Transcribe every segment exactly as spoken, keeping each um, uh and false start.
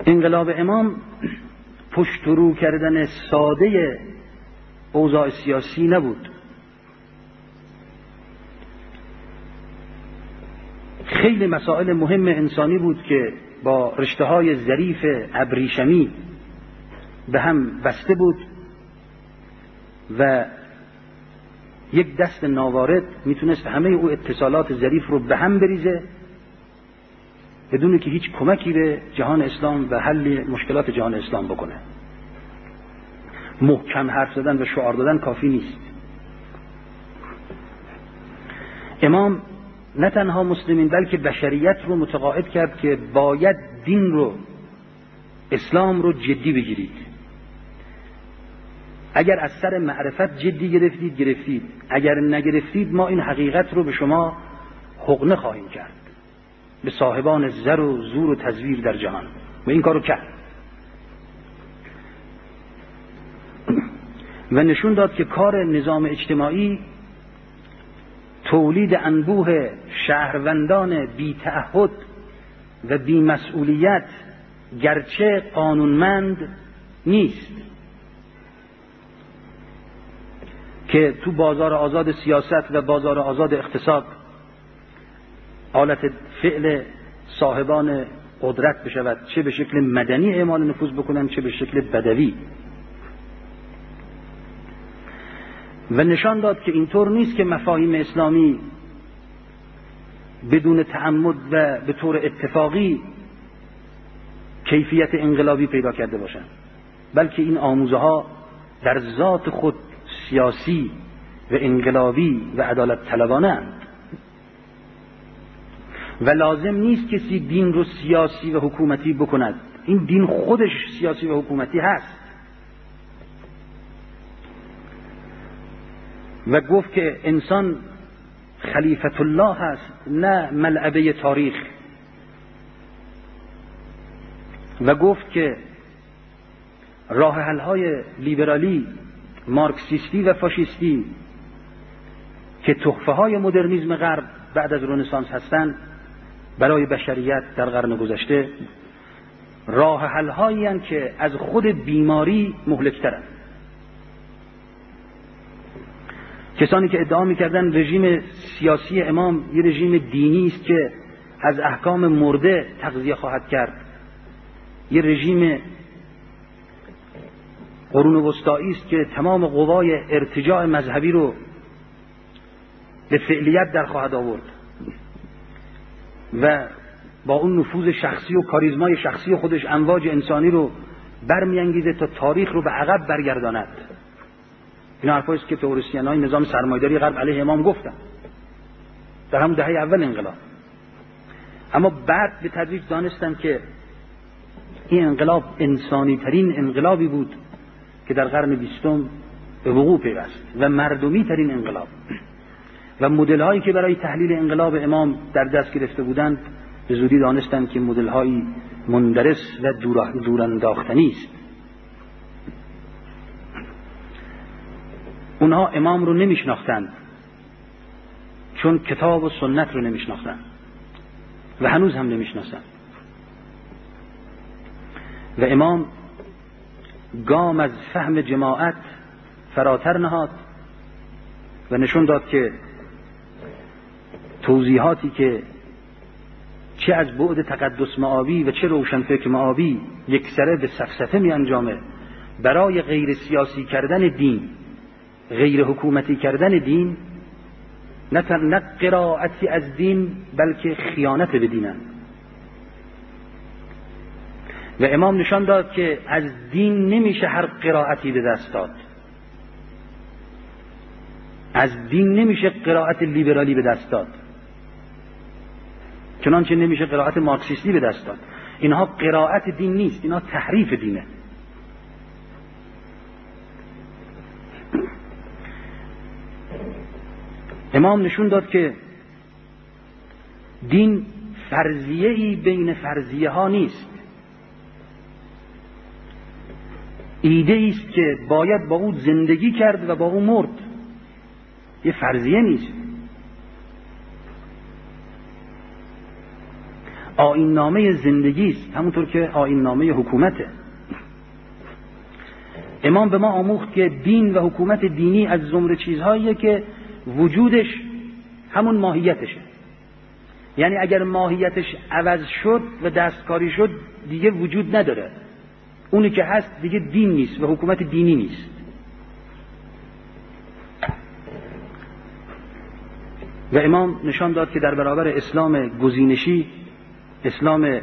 انقلاب امام پشت رو کردن ساده اوضاع سیاسی نبود، خیلی مسائل مهم انسانی بود که با رشته های ظریف ابریشمی به هم بسته بود و یک دست ناوارد میتونست همه او اتصالات ظریف رو به هم بریزه بدون که هیچ کمکی به جهان اسلام و حل مشکلات جهان اسلام بکنه. محکم حرف زدن و شعار دادن کافی نیست. امام نه تنها مسلمین بلکه بشریت رو متقاعد کرد که باید دین رو، اسلام رو جدی بگیرید. اگر از سر معرفت جدی گرفتید گرفتید، اگر نگرفتید ما این حقیقت رو به شما حقنه خواهیم کرد، به صاحبان زر و زور و تزویر در جهان. و این کارو کرد و نشون داد که کار نظام اجتماعی تولید انبوه شهروندان بی تعهد و بی مسئولیت گرچه قانونمند نیست که تو بازار آزاد سیاست و بازار آزاد اقتصاد آلت فعل صاحبان قدرت بشود، چه به شکل مدنی اعمال نفوذ بکنن چه به شکل بدوی. و نشان داد که اینطور نیست که مفاهیم اسلامی بدون تعمد و به طور اتفاقی کیفیت انقلابی پیدا کرده باشند، بلکه این آموزه ها در ذات خود سیاسی و انقلابی و عدالت طلبانه اند و لازم نیست کسی دین رو سیاسی و حکومتی بکند. این دین خودش سیاسی و حکومتی هست. و گفت که انسان خلیفت الله هست نه ملعبه تاریخ. و گفت که راه حل های لیبرالی، مارکسیستی و فاشیستی که تحفه های مدرنیسم غرب بعد از رنسانس هستند برای بشریت در قرن گذشته، راه حل هایی هستند که از خود بیماری مهلک‌ترند. کسانی که ادعا می‌کردند رژیم سیاسی امام یه رژیم دینی است که از احکام مرده تغذیه خواهد کرد، یه رژیم قرون وسطایی است که تمام قوای ارتجاع مذهبی رو به فعلیت در خواهد آورد و با اون نفوذ شخصی و کاریزمای شخصی خودش امواج انسانی رو برمی‌انگیزه تا تاریخ رو به عقب برگرداند. این حرفایی است که تئوریسین‌های نظام سرمایه‌داری غرب علیه امام گفتن در همون دهه اول انقلاب. اما بعد به تدریج دانستن که این انقلاب انسانی ترین انقلابی بود که در قرن بیستم به وقوع پیوست و مردمی ترین انقلاب. و مدل هایی که برای تحلیل انقلاب امام در دست گرفته بودند به زودی دانستند که مدل هایی مندرس و دورانداختنی است. اونها امام رو نمیشناختند چون کتاب و سنت رو نمیشناختند و هنوز هم نمیشناسند. و امام گام از فهم جماعت فراتر نهاد و نشون داد که توضیحاتی که چه از بعد تقدس مآبی و چه روشنفکر مآبی یک سره به سفسطه می انجامه برای غیر سیاسی کردن دین، غیر حکومتی کردن دین، نه نه قرائتی از دین بلکه خیانت به دینن. و امام نشان داد که از دین نمیشه هر قرائتی به دست داد، از دین نمیشه قرائت لیبرالی به دست داد، چنانچه نمیشه قرائت مارکسیستی به دست داد. اینها قرائت دین نیست، اینها تحریف دینه. امام نشون داد که دین فرضیه‌ای بین فرضیه ها نیست، ایده است که باید با او زندگی کرد و با او مرد، یه فرضیه نیست. آیین نامه زندگی است، همونطور که آیین نامه حکومته. امام به ما آموخت که دین و حکومت دینی از زمره چیزهاییه که وجودش همون ماهیتشه. یعنی اگر ماهیتش عوض شد و دستکاری شد دیگه وجود نداره، اونی که هست دیگه دین نیست و حکومت دینی نیست. و امام نشان داد که در برابر اسلام گزینشی، اسلام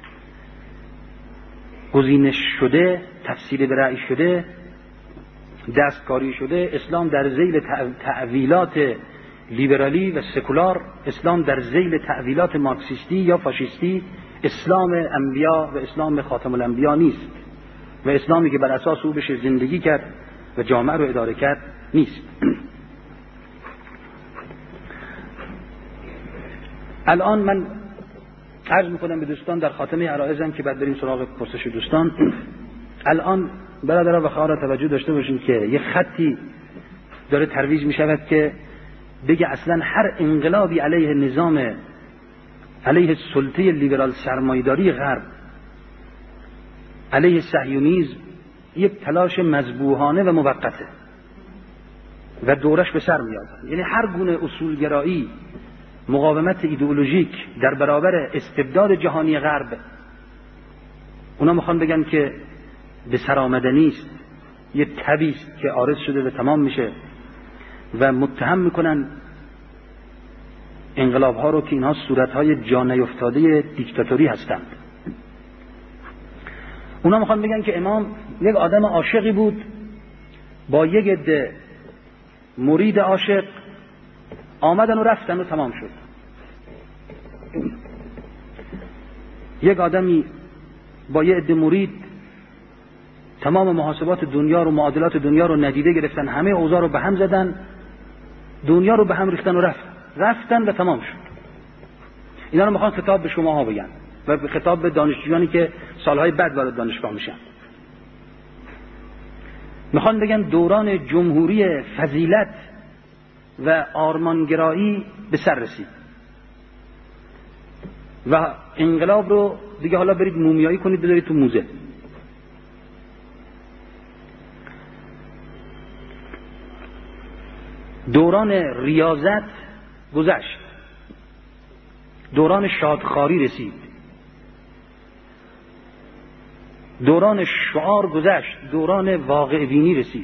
گزینش شده، تفسیر به رأی شده، دستکاری شده، اسلام در ذیل تعویلات لیبرالی و سکولار، اسلام در ذیل تعویلات مارکسیستی یا فاشیستی، اسلام انبیا و اسلام خاتم الانبیا نیست و اسلامی که بر اساس او بشه زندگی کرد و جامعه رو اداره کرد نیست. الان من عرض میکنم به دوستان در خاتمه عرایزم که بعد بریم سراغ پرسش دوستان. الان برادران و خواهران توجه داشته باشین که یه خطی داره ترویج میشود که بگه اصلا هر انقلابی علیه نظام، علیه سلطه لیبرال سرمایه‌داری غرب، علیه صهیونیسم، یک تلاش مذبوحانه و موقته و دورش به سر میاد. یعنی هر گونه اصولگرایی، مقاومت ایدئولوژیک در برابر استبداد جهانی غرب، اونا میخوان بگن که به سر آمدنی است، یه تبی است که عارض شده و تمام میشه و متهم میکنن انقلاب ها رو که اینها صورت های جا نیفتاده دیکتاتوری هستند. اونا میخوان بگن که امام یک آدم عاشقی بود با یک عده مرید عاشق، آمدن و رفتن و تمام شد. یک آدمی با یک عده مرید تمام محاسبات دنیا رو، معادلات دنیا رو ندیده گرفتن، همه اوضاع رو به هم زدن، دنیا رو به هم ریختن و رفتن رفتن و تمام شد. اینا رو میخوان خطاب به شماها بگن و خطاب به دانشجویانی که سالهای بعد وارد دانشگاه میشن. میخوان بگن دوران جمهوری فضیلت و آرمانگرایی به سر رسید و انقلاب رو دیگه حالا برید مومیایی کنید بذارید تو موزه. دوران ریاضت گذشت، دوران شادخواری رسید، دوران شعار گذشت، دوران واقع بینی رسید.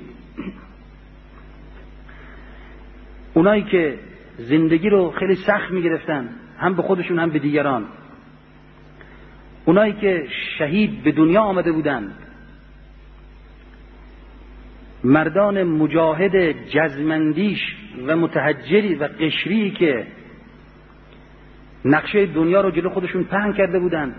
اونایی که زندگی رو خیلی سخت می‌گرفتن، هم به خودشون هم به دیگران، اونایی که شهید به دنیا آمده بودند، مردان مجاهد جزمندیش و متحجری و قشری که نقشه دنیا رو جلو خودشون پهن کرده بودند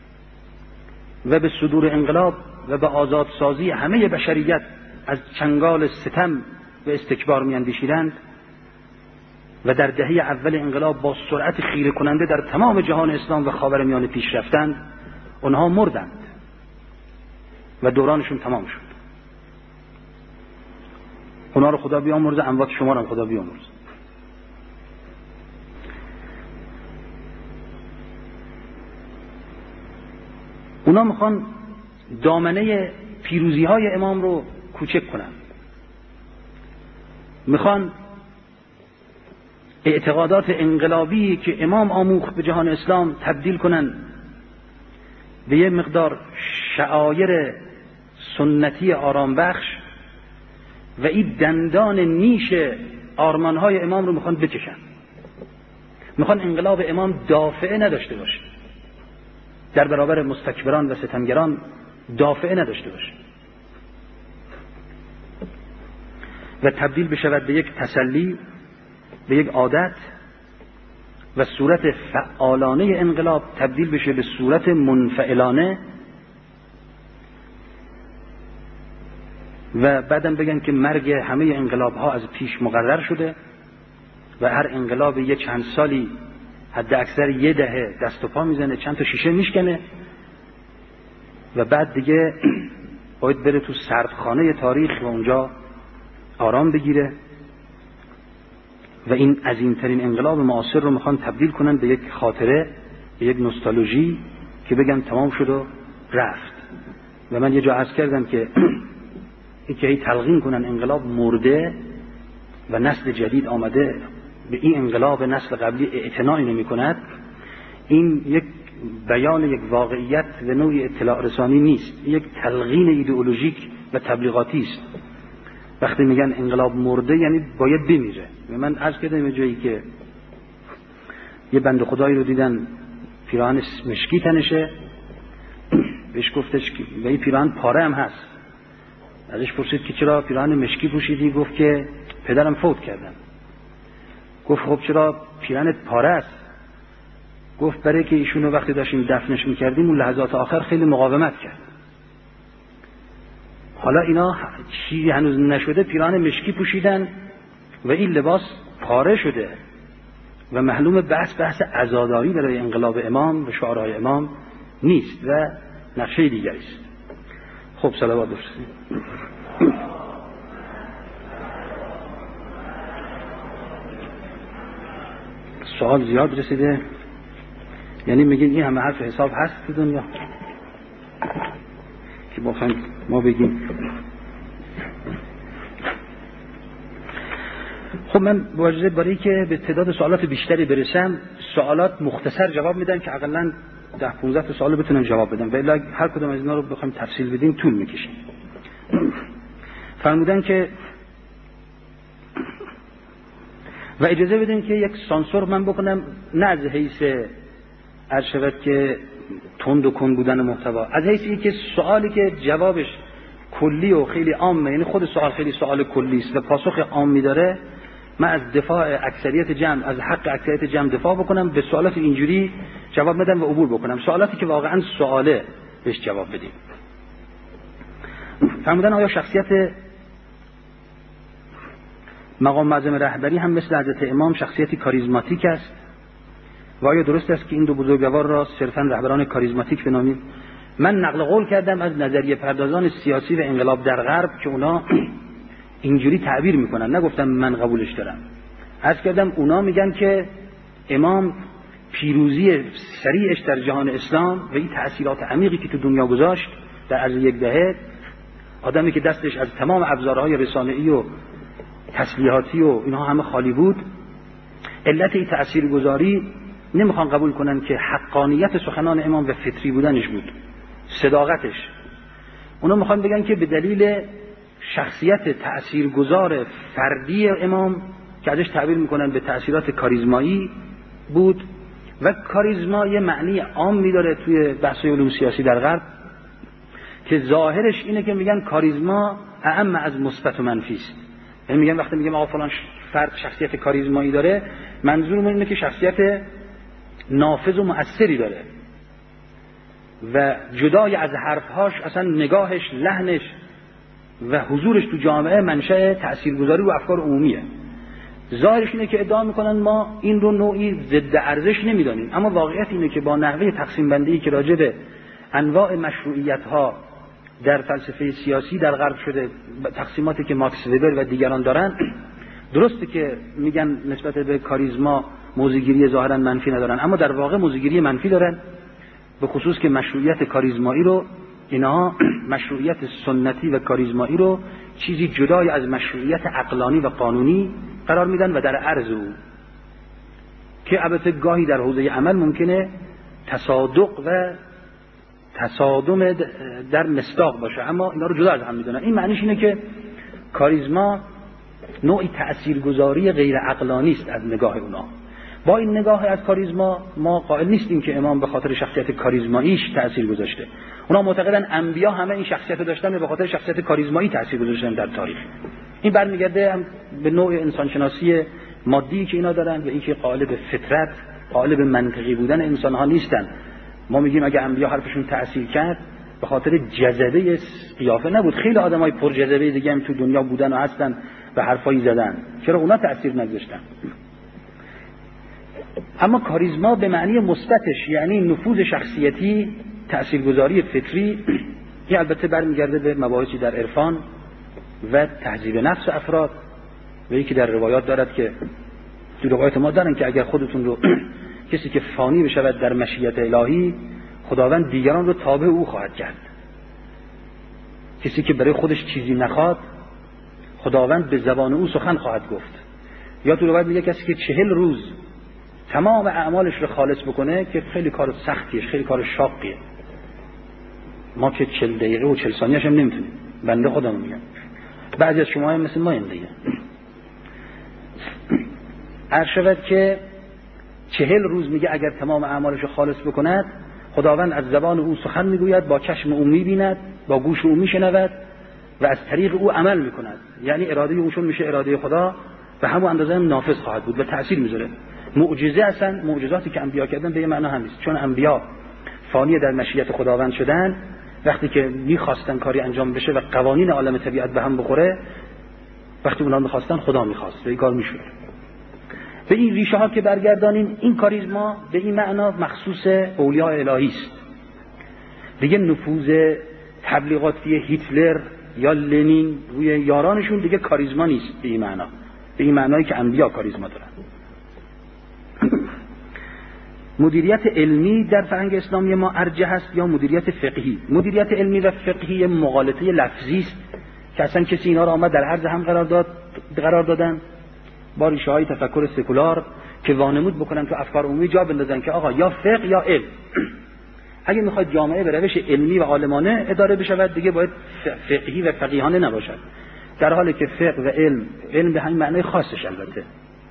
و به صدور انقلاب و به آزادسازی همه بشریت از چنگال ستم و استکبار میاندیشیدند و در دهه اول انقلاب با سرعت خیره کننده در تمام جهان اسلام و خاورمیانه پیش رفتند، اونها مردند و دورانشون تمام شد. اونا رو خدا بیامرزه، اموات شما رو خدا بیامرزه. اونا میخوان دامنه پیروزی های امام رو کوچک کنن، میخوان اعتقادات انقلابی که امام آموخت به جهان اسلام تبدیل کنن به یه مقدار شعایر سنتی آرام بخش و این دندان نیش آرمانهای امام رو میخوان بکشن. میخوان انقلاب امام دافعه نداشته باشه، در برابر مستکبران و ستمگران دافعه نداشته باشه و تبدیل بشود به یک تسلی، به یک عادت و صورت فعالانه انقلاب تبدیل بشه به صورت منفعلانه و بعدم بگن که مرگ همه انقلاب ها از پیش مقرر شده و هر انقلاب یه چند سالی حد اکثر یه دهه دست و پا میزنه، چند تا شیشه میشکنه و بعد دیگه باید بره تو سردخانه تاریخ و اونجا آرام بگیره و این عظیمترین انقلاب معاصر رو میخوان تبدیل کنن به یک خاطره یک نوستالژی که بگن تمام شد و رفت. و من یه جا عرض کردم که این که هی تلقین کنن انقلاب مرده و نسل جدید آمده به این انقلاب نسل قبلی اعتناعی نمی کند، این یک بیان یک واقعیت و نوعی اطلاع رسانی نیست، یک تلقین ایدئولوژیک و تبلیغاتی است. وقتی میگن انقلاب مرده یعنی باید بمیره. و من عرض کردم یه جایی که یه بنده خدایی رو دیدن پیراهن مشکی تنشه، بهش گفتش که و این پیراهن پاره هم هست. ازش پرسید که چرا پیراهن مشکی پوشیدی؟ گفت که پدرم فوت کردن. گفت خب چرا پیراهنت پاره است؟ گفت برای که ایشونو وقتی داشتیم دفنش میکردیم اون لحظات آخر خیلی مقاومت کرد. حالا اینا چیزی هنوز نشده پیراهن مشکی پوشیدن و این لباس پاره شده و معلوم بحث بحث عزاداری برای انقلاب امام و شعارهای امام نیست و نقشه دیگری است. خب صلوات بفرستید. سوال زیاد رسیده، یعنی میگین این همه حرف حساب هست تو دنیا که بخوایم ما بگیم. خب من واجبه برای که به تعداد سوالات بیشتری برسم سوالات مختصر جواب میدم که حداقل ده پانزده سوال بتونم جواب بدم، ولی هر کدوم از اینا رو بخوایم تفصیل بدیم طول میکشه. فرمودن که و اجازه بدین که یک سانسور من بکنم، نه از حیث عرض شود که تند و کند بودن محتوا، از حیث این که سوالی که جوابش کلی و خیلی عامه، یعنی خود سوال خیلی سوال کلی است و پاسخ عامی داره، من از دفاع اکثریت جمع، از حق اکثریت جمع دفاع بکنم، به سوالات اینجوری جواب بدم و عبور بکنم، سوالاتی که واقعا سواله بهش جواب بدیم. فرمودن آیا شخصیت مقام معظم رهبری هم مثل حضرت امام شخصیتی کاریزماتیک است و آیا درست است که این دو بزرگوار را صرفا رهبران کاریزماتیک بنامیم؟ من نقل قول کردم از نظریه پردازان سیاسی و انقلاب در غرب که اونا اینجوری تعبیر میکنن، نگفتم من قبولش دارم. عرض کردم اونا میگن که امام پیروزی سریعش در جهان اسلام و این تأثیرات عمیقی که تو دنیا گذاشت در عرض یک دهه، آدمی که دستش از تمام ابزارهای رسانه‌ای و تسلیحاتی و اینها همه خالی بود، علت این تأثیرگذاری نمیخوان قبول کنن که حقانیت سخنان امام و فطری بودنش بود، صداقتش. اونا میخوان بگن که به دلیل شخصیت تأثیرگذار فردی امام که ازش تعبیر میکنن به تأثیرات کاریزمایی بود، و کاریزما یه معنی عام میداره توی بحث علوم سیاسی در غرب که ظاهرش اینه که میگن کاریزما اعم از مثبت و منفی است. یعنی میگن وقتی میگم آقا فلان فرد شخصیت کاریزمایی داره، منظورمون اینه که شخصیت نافذ و مؤثری داره و جدای از حرفهاش اصلا نگاهش، لحنش و حضورش تو جامعه منشأ تأثیرگذاری و افکار عمومیه. ظاهرش اینه که ادعا میکنن ما این رو نوعی ضد ارزش نمیدانیم، اما واقعیت اینه که با نحوه تقسیم بندی که راجع به انواع مشروعیت ها در فلسفه سیاسی در غرب شده، تقسیماتی که ماکس وبر و دیگران دارن، درسته که میگن نسبت به کاریزما موضع‌گیری ظاهرا منفی ندارن، اما در واقع موضع‌گیری منفی دارن، به خصوص که مشروعیت کاریزمایی رو اینها مشروعیت سنتی و کاریزمایی رو چیزی جدای از مشروعیت عقلانی و قانونی قرار میدن و در عرض او که البته گاهی در حوزه عمل ممکنه تصادق و تصادم در مصداق باشه، اما اینا رو جدا از هم میدونن. این معنیش اینه که کاریزما نوعی تأثیرگذاری غیر عقلانی است از نگاه اونا. با این نگاه از کاریزما ما قائل نیستیم که امام به خاطر شخصیت کاریزماییش تأثیر گذاشته. اونا معتقدن انبیا همه این شخصیت رو داشتن و به خاطر شخصیت کاریزمایی تأثیر گذاشتن در تاریخ. این برمیگرده به نوع انسانشناسی مادی که اینا دارن و اینکه قائل به فطرت، قائل به منطقی بودن انسان ها نیستن. ما میگیم اگه انبیا حرفشون تأثیر کرد به خاطر جذبه قیافه نبود، خیلی آدمای پر جذبه دیگه هم تو دنیا بودن و هستن و حرفایی زدن، چرا اونا تأثیر نگذاشتن؟ اما کاریزما به معنی مثبتش یعنی نفوذ شخصیتی، تأثیرگذاری فطری، این البته برمیگرده به مباحثی در عرفان و تهذیب نفس افراد و یکی در روایات دارد که تو روایات ما دارن که اگر خودتون رو کسی که فانی بشود در مشیت الهی، خداوند دیگران رو تابع او خواهد کرد. کسی که برای خودش چیزی نخواد، خداوند به زبان او سخن خواهد گفت. یا تو روایت میگه کسی که چهل روز تمام اعمالش رو خالص بکنه که خیلی کار سختیه، خیلی کار شاقیه. ما که چهل دقیقه و چهل ثانیه‌اش هم نمیتونیم. بنده خودم میگم. بعضی از شما هم مثل ما این دیگه. عرض شود که چهل روز میگه اگر تمام اعمالش رو خالص بکند، خداوند از زبان او سخن میگوید، با چشم او میبیند، با گوش او میشنود و از طریق او عمل میکند. یعنی اراده اوشون میشه اراده خدا و همون اندازه هم نافذ خواهد بود و تأثیر میذاره. معجزه اصلا معجزاتی که انبیا کردن به یه معنا هم نیست، چون انبیا فانی در مشیت خداوند شدن، وقتی که میخواستن کاری انجام بشه و قوانین عالم طبیعت به هم بخوره، وقتی اونا میخواستن خدا میخواست و این کار میشد. به این ریشه ها که برگردانیم، این کاریزما به این معنا مخصوص اولیاء الهی است. دیگه نفوذ تبلیغاتی هیتلر یا لنین روی یارانشون دیگه کاریزما نیست به این معنا، به این معنایی که انبیا کاریزما دارن. مدیریت علمی در فرهنگ اسلامی ما ارجح است یا مدیریت فقهی؟ مدیریت علمی و فقهی مغالطه لفظی است که اصلا کسی اینا را آمد در عرض هم قرار داد قرار دادن با ریشه های تفکر سکولار که وانمود بکنن تو افکار عمومی جا بندازن که آقا یا فقه یا علم. اگه میخواد جامعه به روش علمی و عالمانه اداره بشود، دیگه باید فقهی و فقیهانه نباشد، در حالی که فقه و علم، علم به همین معنای خاصش، البته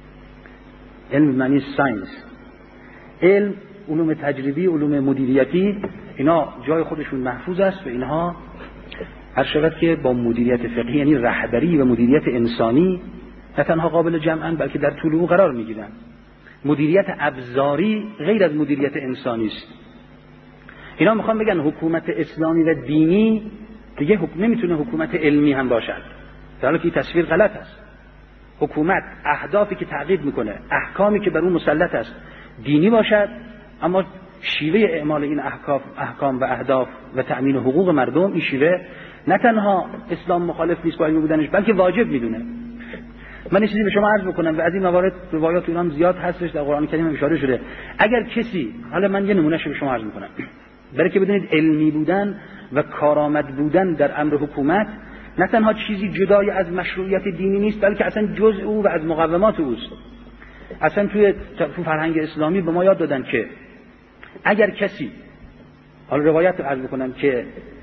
علم معنی ساینس، علم علوم تجربی، علوم مدیریتی، اینا جای خودشون محفوظ است و اینها هر شود که با مدیریت فقهی یعنی رهبری و مدیریت انسانی نه تنها قابل جمعن بلکه در طول او قرار میگیرن. مدیریت ابزاری غیر از مدیریت انسانی است. اینا میخوان بگن حکومت اسلامی و دینی دیگه حکم نمیتونه حکومت علمی هم باشد، در حالی که این تصویر غلط است. حکومت اهدافی که تعقیب میکنه، احکامی که بر اون مسلط است دینی باشد، اما شیوه اعمال این احکام احکام و اهداف و تأمین حقوق مردم، این شیوه نه تنها اسلام مخالف نیست با علمی بودنش بلکه واجب میدونه. من این چیزی به شما عرض بکنم و از این موارد روایات اینا زیاد هستش، در قرآن کریم اشاره شده. اگر کسی، حالا من یه نمونهش به شما عرض میکنم برای که بدونید علمی بودن و کارآمد بودن در امر حکومت نه تنها چیزی جدای از مشروعیت دینی نیست بلکه اصلا جزء او و از مقومات اوست. اصلا توی فرهنگ اسلامی به ما یاد دادن که اگر کسی، حالا روایت رو عرض بکنم که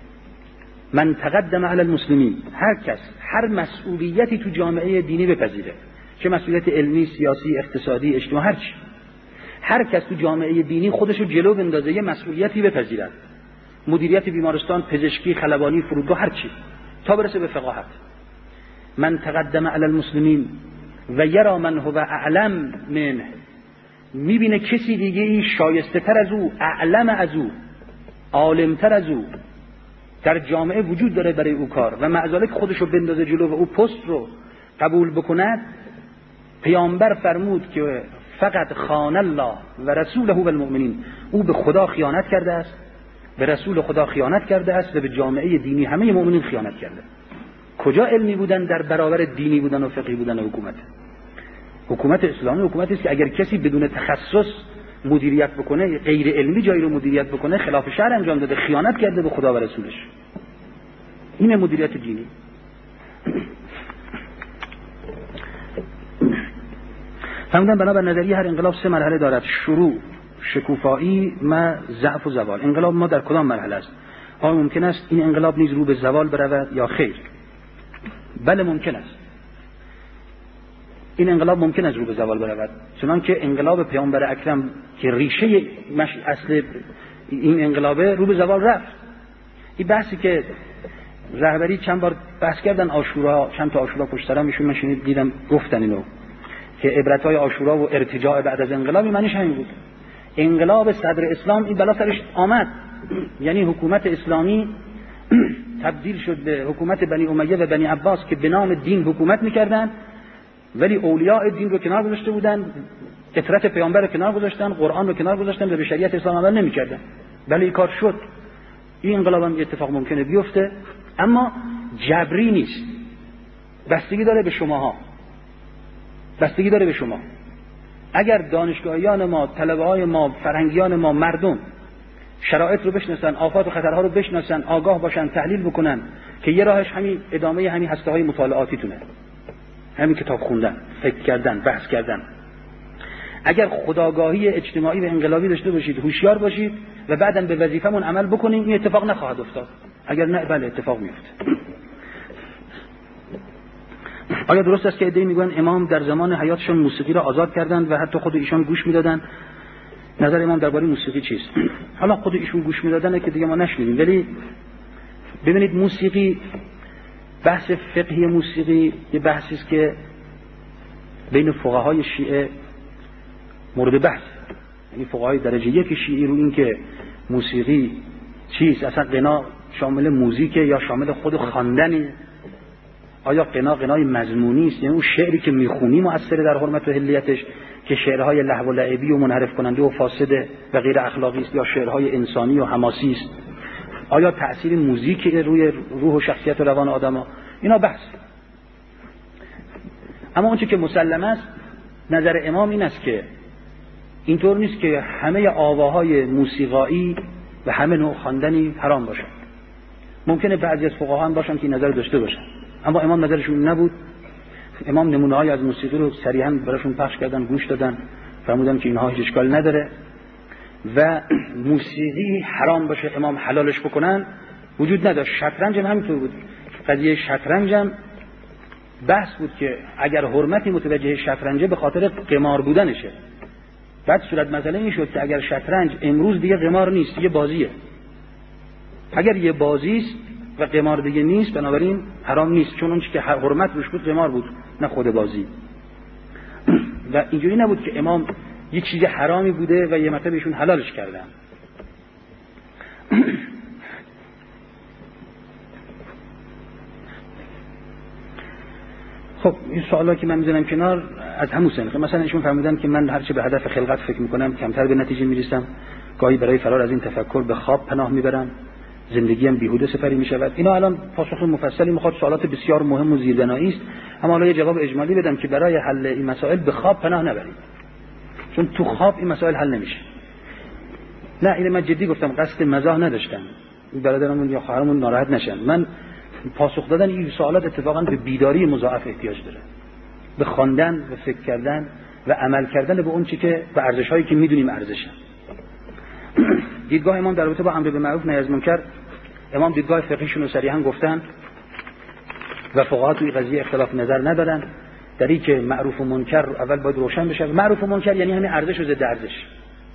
من تقدم علی المسلمین، هر کس هر مسئولیتی تو جامعه دینی بپذیره، چه مسئولیت علمی، سیاسی، اقتصادی، اجتماعی، هر چی، هر کس تو جامعه دینی خودش رو جلو بندازه یه مسئولیتی بپذیرد، مدیریت بیمارستان، پزشکی، خلبانی، فرودگاه، هر چی، تا برسه به فقاهت. من تقدم علی المسلمین و یرا من هو اعلم منه، میبینه کسی دیگه ای شایسته تر از او، اعلم از او، عالم تر از او در جامعه وجود داره برای او کار و معذالک خودش رو بندازه جلو و او پست رو قبول بکند. پیامبر فرمود که فقط خان الله و رسوله و المؤمنین، او به خدا خیانت کرده است، به رسول خدا خیانت کرده است و به جامعه دینی همه مؤمنین خیانت کرده. کجا علمی بودن در برابر دینی بودن و فقهی بودن و حکومت؟ حکومت اسلامی حکومتی است که اگر کسی بدون تخصص مدیریت بکنه، غیر علمی جایی رو مدیریت بکنه، خلاف شرع انجام داده، خیانت کرده به خدا و رسولش. این مدیریت دینی. فهمیدن بنابر نظریه هر انقلاب سه مرحله دارد: شروع، شکوفایی و ضعف و زوال. انقلاب ما در کدام مرحله است؟ آیا ممکن است این انقلاب نیز رو به زوال برود یا خیر؟ بله ممکن است. این انقلاب ممکن است رو به زوال برود، چنانکه انقلاب پیامبر اکرم که ریشه مش... اصل این انقلابه رو به زوال رفت. این بحثی که رهبری چند بار بحث کردن، عاشورا، چند تا عاشورا پشت سر هم ایشون من شنید دیدم گفتن اینو که عبرت‌های عاشورا و ارتجاع بعد از انقلاب معنیش همین بود. انقلاب صدر اسلام این بلا سرش آمد، یعنی حکومت اسلامی تبدیل شد به حکومت بنی امیه و بنی عباس که به نام دین حکومت می‌کردند، ولی اولیاء دین رو کنار گذاشته بودن، اطرت پیامبر رو کنار گذاشتن، قرآن رو کنار گذاشتن و به شریعت اسلام عمل نمی‌کردن. ولی این کار شد. این انقلاب هم اتفاق ممکنه بیفته، اما جبری نیست. بستگی داره به شماها. بستگی داره به شما. اگر دانشگاهیان ما، طلبه‌های ما، فرهنگیان ما، مردم شرایط رو بشناسن، آفات و خطرها رو بشناسن، آگاه باشن، تحلیل بکنن که یه راهش همین ادامه همین هسته‌های مطالعاتیتونه، همین کتاب خوندن، فکر کردن، بحث کردن. اگر خودآگاهی اجتماعی و انقلابی داشته باشید، هوشیار باشید و بعداً به وظیفمون عمل بکنیم، این اتفاق نخواهد افتاد. اگر نه بله اتفاق میفته. آیا درست است که عده‌ای میگن امام در زمان حیاتشون موسیقی را آزاد کردند و حتی خود ایشان گوش میدادن؟ نظر امام درباره موسیقی چیست؟ حالا خود ایشون گوش میدادن که دیگه ما نشنیدیم، ولی ببینید موسیقی، بحث فقهی موسیقی یه بحثی است که بین فقهای شیعه مورد بحث، یعنی فقهای درجه یک شیعی رو این که موسیقی چیست، اصلا غنا شامل موزیک یا شامل خود خواندن، آیا غنا غنای مضمونی است، یعنی اون شعری که میخونی مؤثر در حرمت و حلیتش که شعرهای لهو و لعبی و منحرف کننده و فاسد و غیر اخلاقی است، یا شعرهای انسانی و حماسی است؟ آیا تأثیر موزیک روی روح و شخصیت و روان آدم‌ها؟ اینا بحث. اما اون چیزی که مسلم است، نظر امام این است که اینطور نیست که همه آواهای موسیقایی و همه نوع خواندنی حرام باشن. ممکنه بعضی از فقها هم باشن که این نظر داشته باشن، اما امام نظرشون نبود. امام نمونه‌های از موسیقی رو صریحاً براشون پخش کردن، گوش دادن، فرمودن که اینها هیچ اشکال نداره و موسیقی حرام باشه امام حلالش بکنن وجود نداشت. شطرنج هم همینطور بود. قضیه شطرنج هم بحث بود که اگر حرمتی متوجه شطرنج به خاطر قمار بودنشه، بعد صورت مسئله این شد که اگر شطرنج امروز دیگه قمار نیست، یه بازیه. اگر یه بازی است و قمار دیگه نیست، بنابراین حرام نیست، چون اون چیزی که حرمت روش بود قمار بود، نه خود بازی. و اینجوری نبود که امام یه چیز حرامی بوده و یه مرتبه ایشون حلالش کردن. خب این سوالا که من میذارم کنار از همون سنخه. مثلا ایشون فرمودن که من هرچه به هدف خلقت فکر میکنم کمتر به نتیجه میرسم، گاهی برای فرار از این تفکر به خواب پناه میبرم، زندگیم بیهوده سپری میشود. اینا الان پاسخ مفصلی میخواد، سوالات بسیار مهم و زیربنایی است، اما حالا یه جواب اجمالی بدم که برای حل این مسائل به خواب پناه نبرید، چون تو خواب این مسائل حل نمیشه. نه اینو من جدی گفتم، قصد مزاح نداشتم، برادرمون یا خواهرمون ناراحت نشن. من پاسخ دادن این سوالات اتفاقا به بیداری مضاعف احتیاج داره، به خواندن و فکر کردن و عمل کردن به اون چی که به ارزش‌هایی که میدونیم ارزشن. دیدگاه امام در رابطه با امر به معروف نهی از منکر، امام دیدگاه فقهیشون رو صریحا گفتن و فقها توی قضیه اختلاف نظر ندارن در این که معروف و منکر اول باید روشن بشه. معروف و منکر یعنی همین ارزش و ضد ارزش،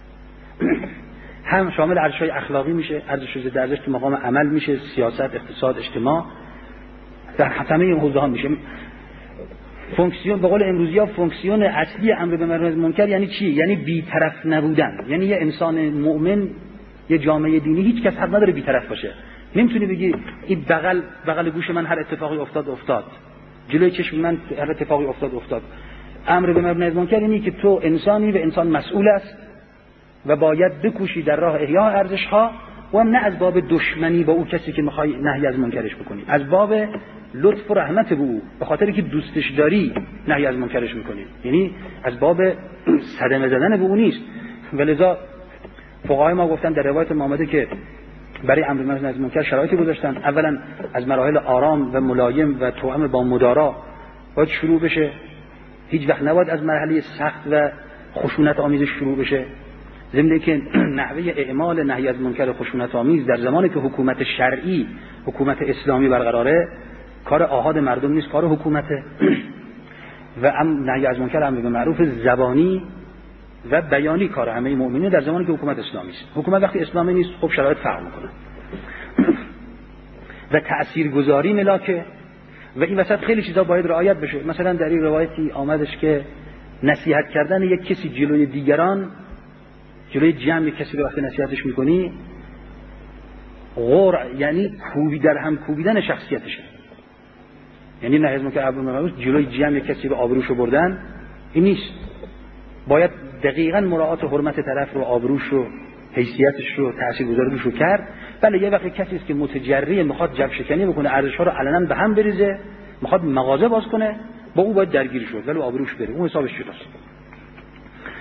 هم شامل ارزش‌های اخلاقی میشه، ارزش و ضد ارزش تو مقام عمل میشه، سیاست، اقتصاد، اجتماع، در همه این حوزه‌ها میشه. فونکسیون به قول امروزی‌ها فونکسیون اصلی امر به معروف منکر یعنی چی؟ یعنی بی‌طرف نبودن. یعنی یه انسان مؤمن، یه جامعه دینی، هیچ کس حق نداره بی‌طرف باشه. نمیتونی بگی این بغل بغل گوش من هر اتفاقی افتاد افتاد، جلوی چشم من هر اتفاقی افتاد افتاد. امر به معروف منکر یعنی که تو انسانی و انسان مسئول است و باید بکوشی در راه احیاء ارزش‌ها، و هم نه از باب دشمنی با او کسی که می‌خوای نهی از منکرش بکنی، از باب لطف و رحمت به او، به خاطری که دوستش داری نهی از منکرش می‌کنی، یعنی از باب صدمه زدن به او نیست. ولذا فقهای ما گفتن در روایت ما آمده که برای امر به معروف منکر شرایطی گذاشتن. اولا از مراحل آرام و ملایم و توأم با مدارا باید شروع بشه، هیچ وقت نباید از مرحله سخت و خشونت آمیز شروع بشه. ضمن که نحوه اعمال نهی از منکر خشونت آمیز در زمانی که حکومت شرعی، حکومت اسلامی برقراره، کار آحاد مردم نیست، کار حکومته. و ام نهی از منکر امر به معروف زبانی و بیانی کار همه مؤمنین در زمانی که حکومت اسلامی است. حکومت وقتی اسلامی نیست خب شرایط فرق میکنه و تاثیرگذاری ملاکه و این وسط خیلی چیزا باید رعایت بشه. مثلا در این روایتی آمدش که نصیحت کردن یک کسی جلوی دیگران، جلوی جمع کسی رو وقتی نصیحتش میکنی، غور یعنی کوبی در هم کوبیدن شخصیتشه، یعنی نهی از منکر امر به معروف جلوی جمع کسی رو آبروشو بردن، این نیست. باید دقیقاً مراعات حرمت طرف رو، آبروش رو، حیثیتش رو، تاثیرگذاریش رو کرد. بله یه وقت کسی است که متجری میخواد جبر شکنی بکنه، ارزش‌ها رو علنا به هم بریزه، میخواد مغازه باز کنه، با او باید درگیر شد، ولی آبروش بره، اون حسابش جداست.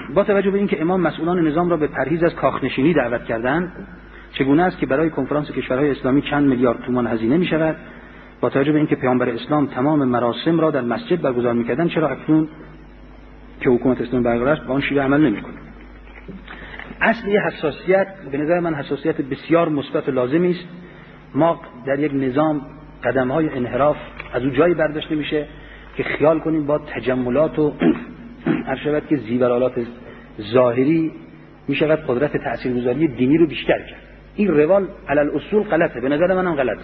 با توجه به اینکه امام مسئولان نظام را به پرهیز از کاخنشینی دعوت کردند، چگونه است که برای کنفرانس کشورهای اسلامی چند میلیارد تومان هزینه می شود؟ با توجه به اینکه پیامبر اسلام تمام مراسم را در مسجد برگزار می‌کردند، چرا اکنون که حکومت اسلامی برقرار است با آن شیوه عمل نمی‌کنه؟ اصل یه حساسیت به نظر من حساسیت بسیار مثبت و لازمی است. ما در یک نظام قدم‌های انحراف از اون جایی برداشته میشه که خیال کنیم با تجملات و ارشد که زیورالات ظاهری میشود قدرت تاثیرگذاری دینی رو بیشتر کرد. این روال علل اصول غلطه، به نظر منم غلطه.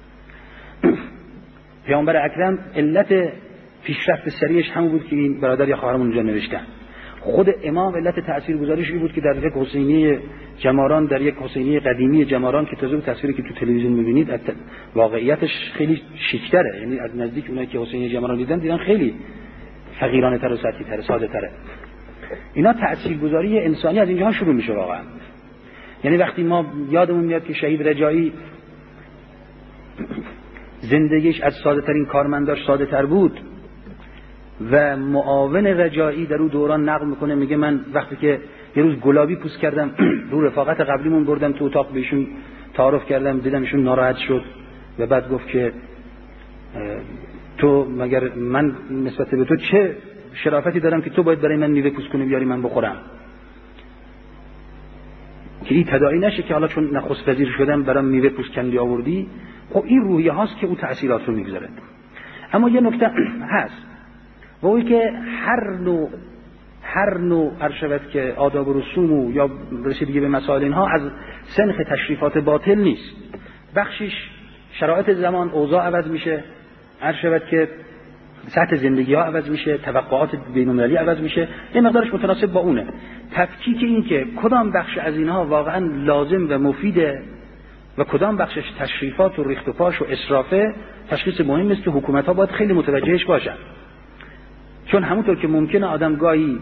پیامبر اکرم علت پیشرفت سریعش همون بود که این برادر یا خواهرمون اونجا نوشتن. خود امام علت تاثیرگذاریش این بود که در یک حسینی جماران، در یک حسینی قدیمی جماران که تازه تصویری که تو تلویزیون می‌بینید واقعیتش خیلی شیک‌تره، یعنی از نزدیک اونایی که حسینی جماران دیدن دیدن خیلی فقیرانه‌تر و سطحی‌تر، ساده‌تره. اینا تاثیرگذاری انسانی از اینجا شروع میشه واقعا. یعنی وقتی ما یادمون میاد که شهید رجایی زندگیش از ساده ترین کارمنداش ساده تر بود و معاون رجایی در اون دوران نقل میکنه، میگه من وقتی که یه روز گلابی پوست کردم رو رفاقت قبلیمون بردم تو اتاق بهشون تعارف کردم، دیدم ایشون ناراحت شد و بعد گفت که تو مگر من نسبت به تو چه شرافتی دارم که تو باید برای من میوه پوست کنی بیاری من بخورم؟ که این تداعی نشه که حالا چون نخست وزیر شدم برام میوه پوست کندی آوردی. خب این روحیه هاست که اون تأثیرات رو میگذاره. اما یه نکته هست و اونی که هر نوع هر نوع ارشد که آداب و رسوم و یا رسیدگی به مسائل اینها از سنخ تشریفات باطل نیست. بخشش شرایط زمان اوضاع عوض میشه، ارشد که سطح زندگی ها عوض میشه، توقعات بین‌المللی عوض میشه، یه مقدارش متناسب با اونه. تفکیک این که کدام بخش از اینها واقعا لازم و مفیده و کدام بخشش تشریفات و ریخت و پاش و اسرافه، تشخیص مهم است که حکومت ها باید خیلی متوجهش باشن. چون همونطور که ممکنه آدم گاهی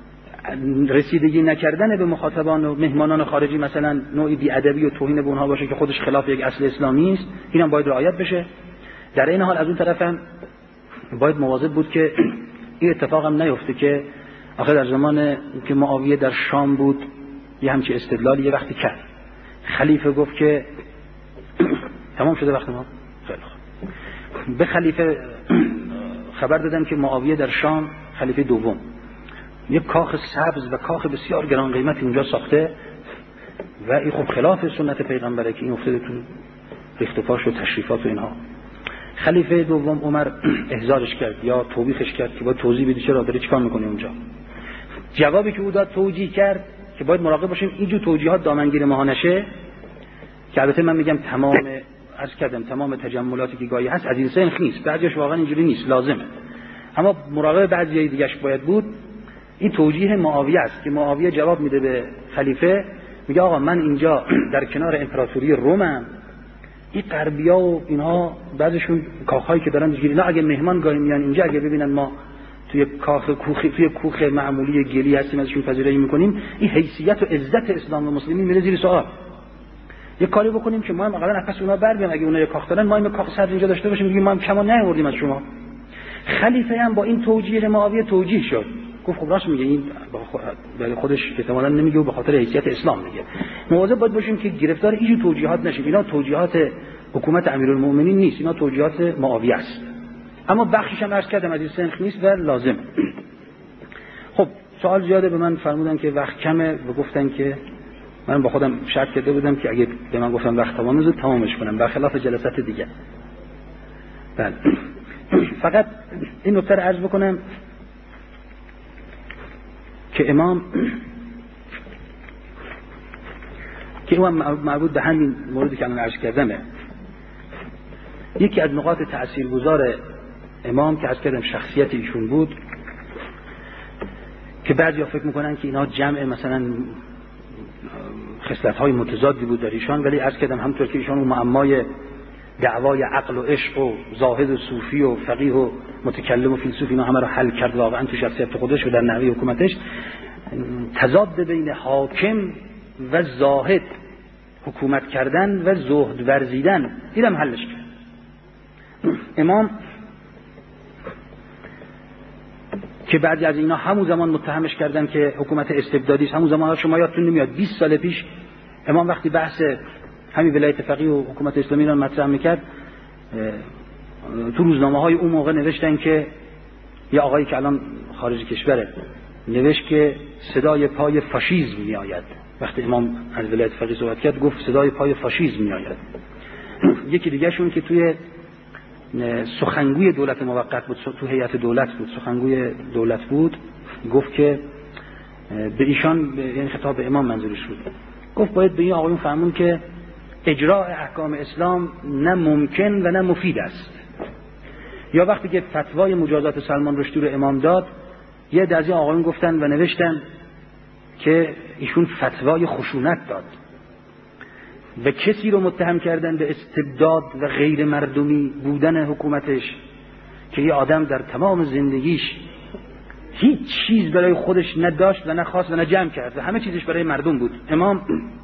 رسیدگی نکردن به مخاطبان و مهمانان خارجی مثلا نوعی بی‌ادبی و توهین به اونها باشه که خودش خلاف یک اصل اسلامی است، اینم باید رعایت بشه. در این حال از اون طرف هم باید مواظب بود که این اتفاق هم نیفته که آخر در زمان که معاویه در شام بود یه همچی استدلالی یه وقتی کرد، خلیفه گفت که تمام شده وقت ما، خیلی خوب، به خلیفه خبر دادن که معاویه در شام، خلیفه دوم، یک کاخ سبز و کاخ بسیار گران قیمتی اونجا ساخته و این خب خلاف سنت پیغمبره که این افتاده تو ریخت و پاش و تشریفات و اینها. خلیفه دوم عمر احضارش کرد یا توبیخش کرد که باید توضیح بدی چرا داری چیکار میکنی اونجا. جوابی که او داد توجیه کرد که باید مراقب باشیم اینجور توجیهات دامنگیر ما نشه، که البته من میگم تمام عرض کردم تمام تجملاتی که گاهی هست از این سنخ نیست، بعضیش واقعا اینجوری نیست، لازمه، اما مراقب بعضی دیگه‌اش باید بود. این توجیه معاویه است که معاویه جواب میده به خلیفه، میگه آقا من اینجا در کنار امپراتوری رومم، این غربیا و اینها بعضشون کاخایی که دارن گیری، نه اگه مهمان گاهی میان اینجا اگه ببینن ما توی کاخ کوخی توی کوخ معمولی گلی هستیم ازشون پذیرایی میکنیم، این حیثیت و عزت اسلام و مسلمین میره زیر سوال. یه کاری بکنیم که ما هم اقلا نفس اونها بر بیام، اگه اونها یه کاخ دارن ما هم کاخ صد اینجا داشته باشیم، میگیم ما هم کما نیاوردیم از شما. خلیفه هم با این توجیه معاویه توجیه شد، گفت خب راست میگه، این برای خودش احتمالاً نمیگه و به خاطر حیثیت اسلام میگه. مواظب باید باشیم که گرفتار این توجیهات نشیم. اینا توجیهات حکومت امیرالمومنین نیست، اینا توجیهات معاویه است. اما بخشش هم عرض کردم از این سنخ نیست و لازم. خب سوال زیاده، به من فرمودن که وقت کمه و گفتن که من با خودم شرط کرده بودم که اگه به من گفتم وقت تمام زود تمامش کنم، برخلاف جلسات دیگه. بله فقط این نکته رو عرض بکنم که امام که اون مربوط به همین موردی که الان عرض کردمه، یکی از نقاط تاثیرگذار امام که عرض کردم شخصیت ایشون بود که بعضیا فکر میکنن که اینا جمع مثلا خصلت‌های متضادی بود در ایشان، ولی عرض کردم همونطور که ایشان اون معمای دعوای عقل و عشق و زاهد و صوفی و فقیه و متکلم و فیلسوف اینا همه رو حل کرد واقعا تو شخصیت خودش و در نحوه حکومتش. تضاد بین حاکم و زاهد، حکومت کردن و زهد ورزیدن، دیدم حلش کرد. امام که بعضی از اینا همون زمان متهمش کردن که حکومت استبدادی است. همون زمان شما یادتون نمیاد بیست سال پیش امام وقتی بحث همین ولایت فقیه و حکومت اسلامی رو مطرح میکرد، تو روزنامه‌های اون موقع نوشتن که یه آقایی که الان خارج کشوره نوشت که صدای پای فاشیسم میآید. وقتی امام از ولایت فقیه صحبت کرد گفت صدای پای فاشیسم میآید. یکی دیگه شون که توی سخنگوی دولت موقت بود، تو هیئت دولت بود، سخنگوی دولت بود، گفت که به ایشان، یعنی خطاب به امام منظورش بود، گفت باید به این آقایون فهمون که اجراء احکام اسلام نه ممکن و نه مفید است. یا وقتی که فتوای مجازات سلمان رشدی رو امام داد، یه دزی آقایون گفتن و نوشتن که ایشون فتوای خشونت داد و کسی رو متهم کردن به استبداد و غیر مردمی بودن حکومتش که یه آدم در تمام زندگیش هیچ چیز برای خودش نداشت و نخواست و نجمع کرد و همه چیزش برای مردم بود. امام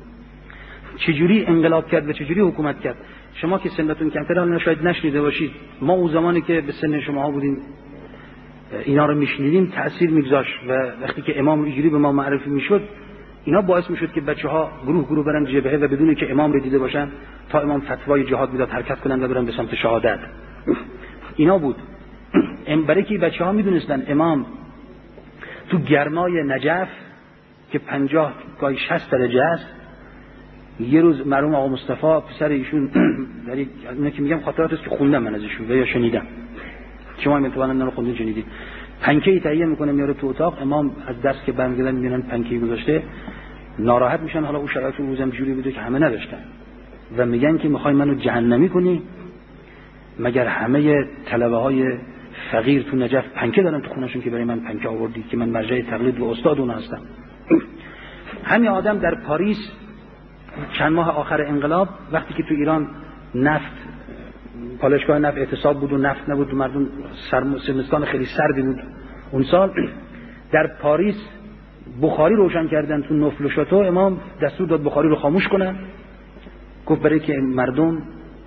چجوری انقلاب کرد و چجوری حکومت کرد؟ شما که سنتون کمتر الان شاید نشنیده باشید، ما اون زمانی که به سن شما بودیم اینا رو میشنیدیم تأثیر میگذاشت و وقتی که امام اینجوری به ما معرفی میشد اینا باعث میشد که بچه‌ها گروه گروه برن جبهه و بدون که امام رو دیده باشن تا امام فتوای جهاد میداد حرکت کنن و برن به سمت شهادت. اینا بود. برای که بچه‌ها میدونستن امام تو گرمای نجف که پنجاه گاهی شصت درجه است، یه روز مرحوم آقا مصطفی پسر ایشون در یک اینا که میگم خاطرات است که خوندم من ازشون و یا شنیدم، شما هم احتمالاً اینا رو خوندین شنیدید، پنکه‌ای تهیه میکنه میاره تو اتاق، امام از دست که برمیگردن میبینن پنکه‌ای گذاشته ناراحت میشن. حالا اون شرایط اون روزم جوری بوده که همه نداشتن و میگن که میخوای منو جهنمی کنی؟ مگر همه طلبه های فقیر تو نجف پنکه دارن تو خونه‌شون که برای من پنکه آوردی که من مرجع تقلید و استاد اون هستم؟ همین آدم در پاریس چند ماه آخر انقلاب وقتی که تو ایران نفت پالایشگاه نفت اعتصاب بود و نفت نبود و مردم سرمستان خیلی سردی بود اون سال، در پاریس بخاری روشن کردن تو نفل و شاتو، امام دستور داد بخاری رو خاموش کنن، گفت برای که مردم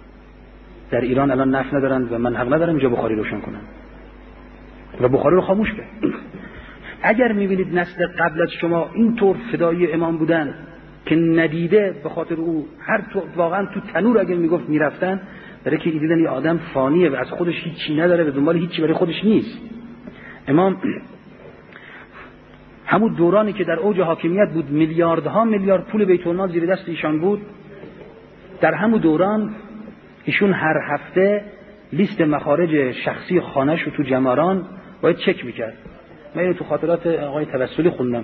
در ایران الان نفت ندارن و من حق ندارم اینجا بخاری روشن کنم و بخاری رو خاموش کرد. اگر میبینید نسل قبل از شما اینطور فدایی امام بودن که ندیده به خاطر او هر تو واقعا تو تنور اگر میگفت میرفتن، برای که دیدن یه آدم فانیه و از خودش هیچی نداره و دنبال هیچی برای خودش نیست. امام همون دورانی که در اوج حاکمیت بود میلیاردها میلیارد پول بیت المال زیر دست ایشان بود، در همون دوران ایشون هر هفته لیست مخارج شخصی خانه‌ش رو تو جماران باید چک میکرد. من اینو تو خاطرات آقای توسلی خوندم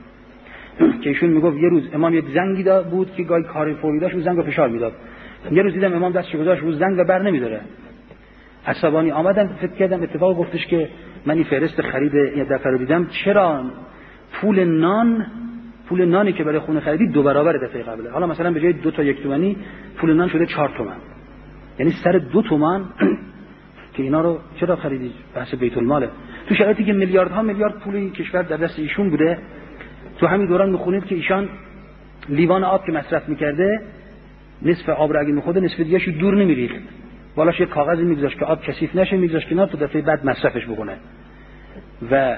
که ایشون میگفت یه روز امام یک زنگی داد بود که گاهی کاری فوری داشت و زنگ رو فشار میداد. یه روز دیدم امام دستش گذاشت رو زنگ و بر نمیداره. عصبانی آمدم فکر کردم اتفاق گفتش که من این فهرست خرید یه دفعه رو دیدم، چرا پول نان پول نانی که برای خونه خریدی دو برابر دفعه قبله، حالا مثلا به جای دو تا یک تومانی پول نان شده چهار تومن، یعنی سر دو تومن که اینا رو چرا خریدی؟ بحث بیت الماله. تو شرایطی که میلیاردها میلیارد پول کشور در دست ایشون بوده، تو همین دوران میخونید که ایشان لیوان آب که مصرف میکرده نصف آب را اگه میخورده نصف دیگه‌اش دور نمیریخت، بالاش یه کاغذی میگذاشت که آب کثیف نشه، میگذاشت کنار تا دفعه بعد مصرفش بکنه. و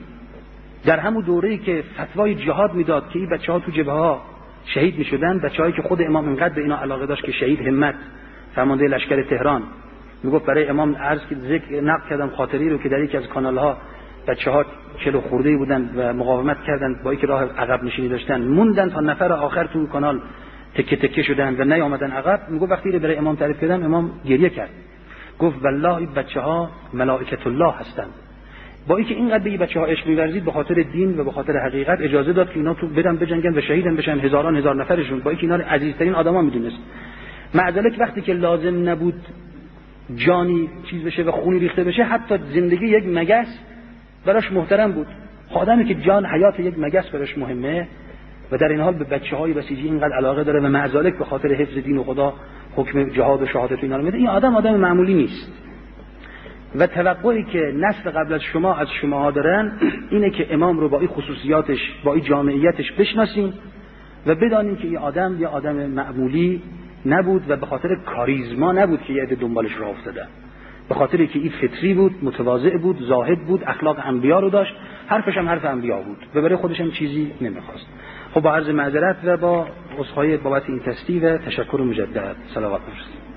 در همون دوره‌ای که فتوای جهاد میداد که این بچه‌ها تو جبهه‌ها شهید میشدن، بچه‌هایی که خود امام اینقدر به اینا علاقه داشت که شهید همت فرمانده لشکر تهران میگفت برای امام عرض که ذکر نقل کردم خاطری رو که در یکی از کانال‌ها بچه‌ها چلو خورده‌ای بودن و مقاومت کردند، با اینکه راه عقب نشینی داشتن موندن تا نفر آخر تو کانال تکه تکه شدن و نیامدن عقب. میگفت وقتی رو برای امام تعریف کردم امام گریه کرد، گفت والله این بچه‌ها ملائکه الله هستند. با اینکه اینقدر به این بچه‌ها عشق می‌ورزید به خاطر دین و به خاطر حقیقت اجازه داد که اینا تو بدن بجنگن و شهیدن بشن، هزاران هزار نفرشون، با اینکه اینا عزیزترین آدما میدونست. معذالک وقتی که لازم نبود جانی چیز بشه و خونی ریخته بشه، حتی زندگی یک مگس براش محترم بود. آدمی که جان حیات یک مگس براش مهمه و در این حال به بچه‌های بسیجی اینقدر علاقه داره و معذالک به خاطر حفظ دین و خدا حکم جهاد و شهادت اینا رو میده، این آدم آدم معمولی نیست. و توقعی که نسل قبل از شما از شماها دارن اینه که امام رو با این خصوصیاتش، با این جامعیتش بشناسیم و بدانیم که این آدم یه آدم معمولی نبود و به خاطر کاریزما نبود که یه عده دنبالش راه افتادن. به خاطر که این فطری بود، متواضع بود، زاهد بود، اخلاق انبیا رو داشت، حرفش هم حرف انبیا بود، به برای خودش هم چیزی نمیخواست. خب با عرض معذرت و با عذرخواهی بابت این تصدیق و تشکر مجدد، صلوات بفرستید.